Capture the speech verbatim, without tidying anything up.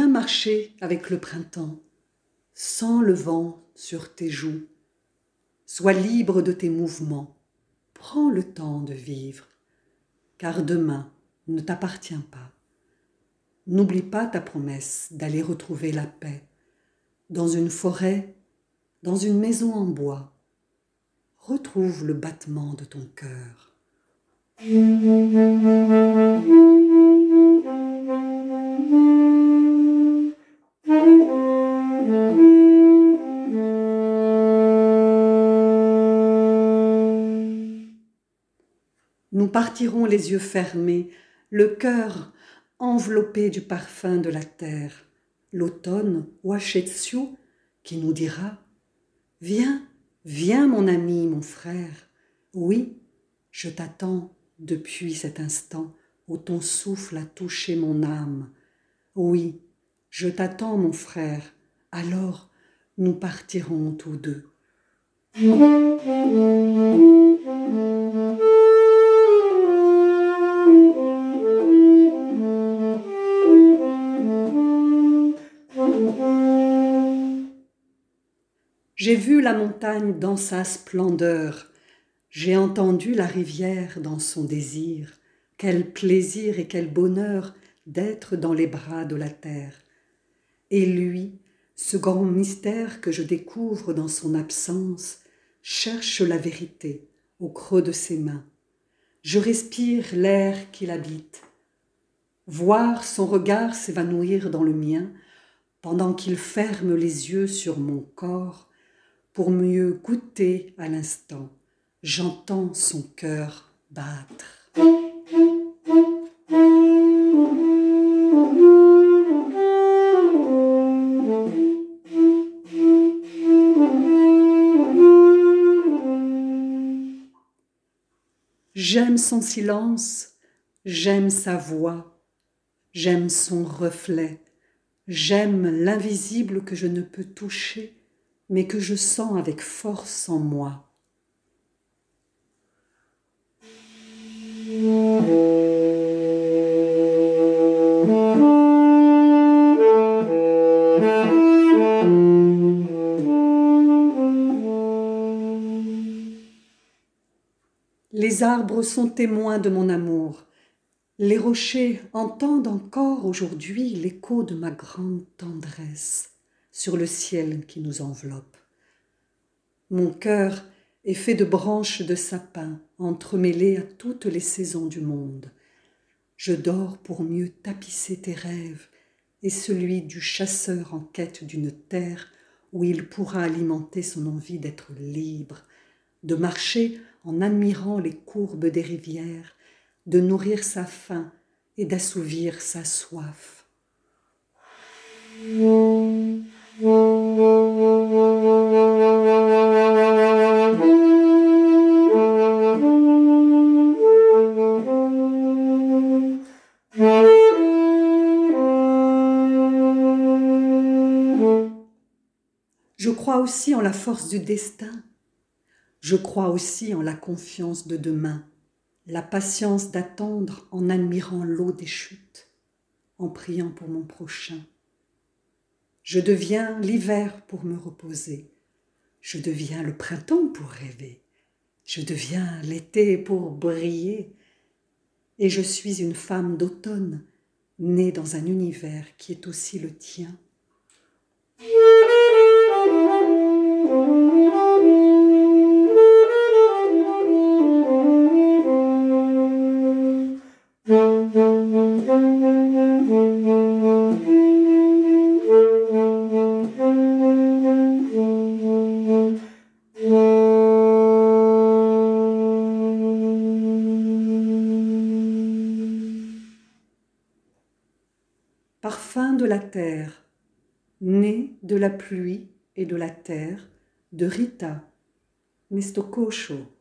marcher avec le printemps, sans le vent sur tes joues. Sois libre de tes mouvements, prends le temps de vivre, car demain ne t'appartient pas. N'oublie pas ta promesse d'aller retrouver la paix, dans une forêt, dans une maison en bois. Retrouve le battement de ton cœur. Nous partirons les yeux fermés, le cœur enveloppé du parfum de la terre. L'automne, Washetsu, qui nous dira « Viens, viens mon ami, mon frère. Oui, je t'attends depuis cet instant où ton souffle a touché mon âme. Oui, je t'attends mon frère, alors nous partirons tous deux. » J'ai vu la montagne dans sa splendeur, j'ai entendu la rivière dans son désir. Quel plaisir et quel bonheur d'être dans les bras de la terre. Et lui, ce grand mystère que je découvre dans son absence, cherche la vérité au creux de ses mains. Je respire l'air qu'il habite. Voir son regard s'évanouir dans le mien, pendant qu'il ferme les yeux sur mon corps, pour mieux goûter à l'instant, j'entends son cœur battre. J'aime son silence, j'aime sa voix, j'aime son reflet, j'aime l'invisible que je ne peux toucher, mais que je sens avec force en moi. Les arbres sont témoins de mon amour. Les rochers entendent encore aujourd'hui l'écho de ma grande tendresse sur le ciel qui nous enveloppe. Mon cœur est fait de branches de sapin entremêlées à toutes les saisons du monde. Je dors pour mieux tapisser tes rêves et celui du chasseur en quête d'une terre où il pourra alimenter son envie d'être libre, de marcher en admirant les courbes des rivières, de nourrir sa faim et d'assouvir sa soif. Je crois aussi en la force du destin. Je crois aussi en la confiance de demain, la patience d'attendre en admirant l'eau des chutes, en priant pour mon prochain. Je deviens l'hiver pour me reposer. Je deviens le printemps pour rêver. Je deviens l'été pour briller. Et je suis une femme d'automne, née dans un univers qui est aussi le tien. Parfum de la terre, né de la pluie et de la terre, de Rita Mistokosho.